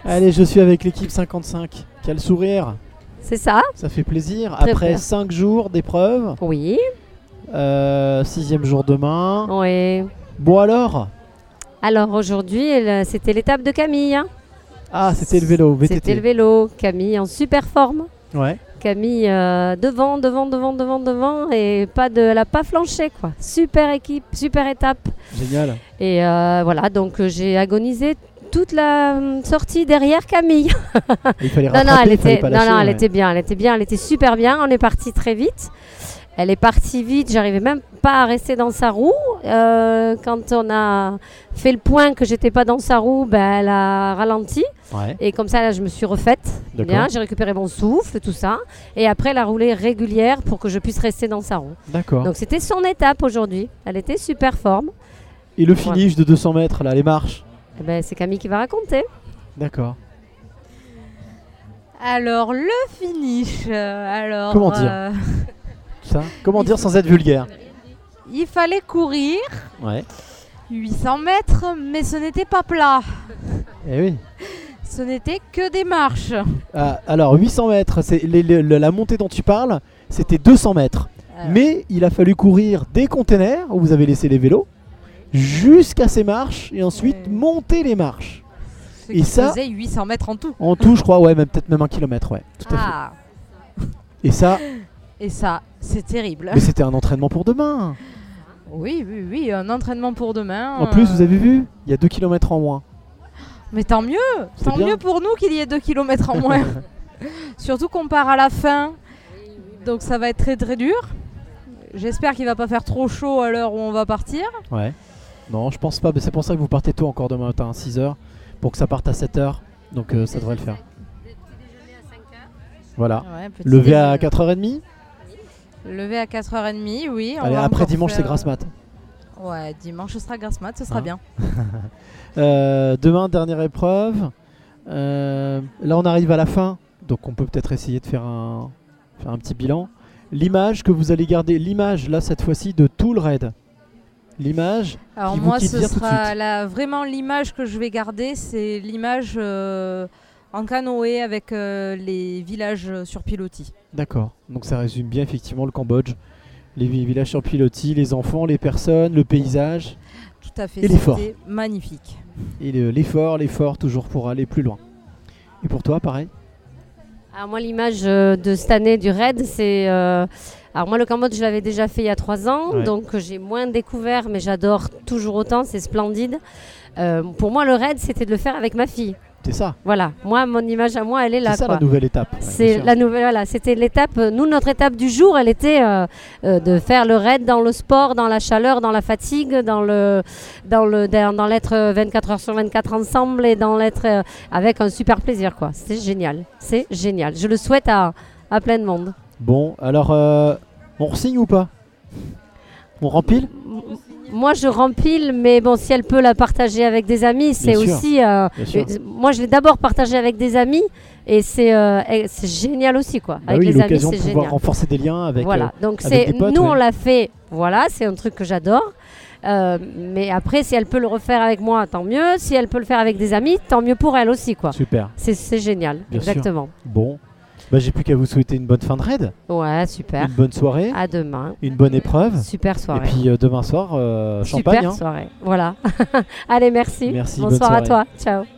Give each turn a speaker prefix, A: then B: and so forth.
A: Allez, je suis avec l'équipe 55. Quel sourire.
B: C'est ça.
A: Ça fait plaisir.
B: Très
A: Après
B: bien.
A: 5 jours d'épreuve,
B: Oui.
A: 6e jour demain.
B: Oui.
A: Bon alors.
B: Alors aujourd'hui, c'était l'étape de Camille. Hein.
A: Ah, c'était le vélo, VTT.
B: C'était le vélo. Camille en super forme.
A: Ouais.
B: Camille devant et elle n'a pas flanché quoi. Super équipe, super étape.
A: Génial.
B: Et voilà, donc j'ai agonisé toute la sortie derrière Camille.
A: Il fallait
B: Non,
A: rattraper,
B: elle
A: fallait pas lâcher,
B: elle
A: ouais.
B: était bien, elle était super bien. On est parti très vite. Elle est partie vite, j'arrivais même pas à rester dans sa roue. Quand on a fait le point que j'étais pas dans sa roue, elle a ralenti.
A: Ouais.
B: Et comme ça, là, je me suis refaite.
A: D'accord.
B: Bien, j'ai récupéré mon souffle, tout ça. Et après, elle a roulé régulière pour que je puisse rester dans sa roue.
A: D'accord.
B: Donc c'était son étape aujourd'hui. Elle était super forme.
A: Et le finish de 200 mètres, là, les marches.
B: Eh ben, c'est Camille qui va raconter.
A: D'accord.
C: Alors, le finish.
A: Comment dire Ça. Comment dire sans être vulgaire?
C: Il fallait courir
A: Ouais.
C: 800 mètres, mais ce n'était pas plat.
A: Eh oui.
C: Ce n'était que des marches.
A: Ah, alors 800 mètres, c'est la montée dont tu parles, c'était 200 mètres. Mais il a fallu courir des containers où vous avez laissé les vélos jusqu'à ces marches et ensuite monter les marches.
C: Ce
A: Et
C: qui
A: ça-
C: faisait 800 mètres en tout.
A: En tout, je crois, ouais, peut-être même 1 kilomètre, ouais, tout à fait.
C: Ah,
A: Et ça,
C: et ça, c'est terrible.
A: mais c'était un entraînement pour demain.
C: Oui, un entraînement pour demain.
A: En plus, vous avez vu, il y a 2 kilomètres en moins.
C: Mais tant mieux,
A: C'est
C: tant
A: bien.
C: mieux pour nous qu'il y ait 2 km en moins. Surtout qu'on part à la fin, donc ça va être très très dur. J'espère qu'il va pas faire trop chaud à l'heure où on va partir.
A: Ouais. Non, je pense pas, mais c'est pour ça que vous partez tôt encore demain matin, à 6h, pour que ça parte à 7h. Donc ça devrait le faire. Voilà.
C: Ouais, petit
A: Levé à
C: déjeuner.
A: 4h30.
C: Levé à 4h30, oui. on
A: Allez,
C: va
A: après
C: encore
A: dimanche, c'est
C: faire-
A: grasse mat.
C: Ouais, dimanche ce sera grasse mat, ce sera
A: Hein.
C: bien.
A: Demain, dernière épreuve. Là, on arrive à la fin, donc on peut peut-être essayer de faire un petit bilan. L'image que vous allez garder, l'image là cette fois-ci de tout le raid. L'image
C: Alors
A: qui vous
C: moi,
A: quitte
C: ce
A: bien tout de
C: sera
A: suite.
C: vraiment l'image que je vais garder, c'est l'image en canoë avec les villages sur pilotis.
A: D'accord, donc ça résume bien effectivement le Cambodge. Les villages sur pilotis, les enfants, les personnes, le paysage
C: Tout à fait,
A: Et l'effort.
C: c'était magnifique.
A: et l'effort toujours pour aller plus loin. Et pour toi, pareil?
B: Alors moi, l'image de cette année du raid, c'est... alors moi, le Cambodge, je l'avais déjà fait il y a 3 ans,
A: Ouais.
B: donc j'ai moins découvert, mais j'adore toujours autant, c'est splendide. Pour moi, le raid, c'était de le faire avec ma fille.
A: C'est ça,
B: Voilà, moi, mon image à moi, elle est là.
A: c'est ça
B: quoi.
A: la nouvelle étape. Ouais, bien
B: C'est
A: sûr.
B: la nouvelle, voilà, c'était l'étape. Nous, notre étape du jour, elle était de faire le raid dans le sport, dans la chaleur, dans la fatigue, dans l'être 24 heures sur 24 ensemble et dans l'être avec un super plaisir, quoi. C'est génial, c'est génial. Je le souhaite à plein de monde.
A: Bon, alors on re-signe ou pas? On rempile?
B: Moi, je rempile, mais bon, si elle peut la partager avec des amis, c'est
A: Bien sûr,
B: aussi.
A: bien sûr.
B: Moi, je l'ai d'abord partagé avec des amis, et c'est génial aussi, quoi.
A: Bah
B: avec
A: oui,
B: les amis,
A: l'occasion de
B: c'est
A: pouvoir
B: génial.
A: renforcer des liens avec.
B: Voilà, donc
A: avec
B: c'est
A: des potes,
B: nous
A: ouais.
B: on l'a fait, voilà, c'est un truc que j'adore. Mais après, si elle peut le refaire avec moi, tant mieux. Si elle peut le faire avec des amis, tant mieux pour elle aussi, quoi.
A: Super.
B: C'est génial,
A: Bien sûr.
B: exactement.
A: Bon, bah, j'ai plus qu'à vous souhaiter une bonne fin de raid,
B: Ouais, super.
A: une bonne soirée,
B: À demain.
A: une bonne épreuve.
B: Super
A: Et
B: soirée.
A: puis demain soir, champagne.
B: Super
A: Hein.
B: soirée. Voilà. Allez, merci.
A: Merci, bonne
B: Bonsoir à
A: soirée.
B: toi. Ciao.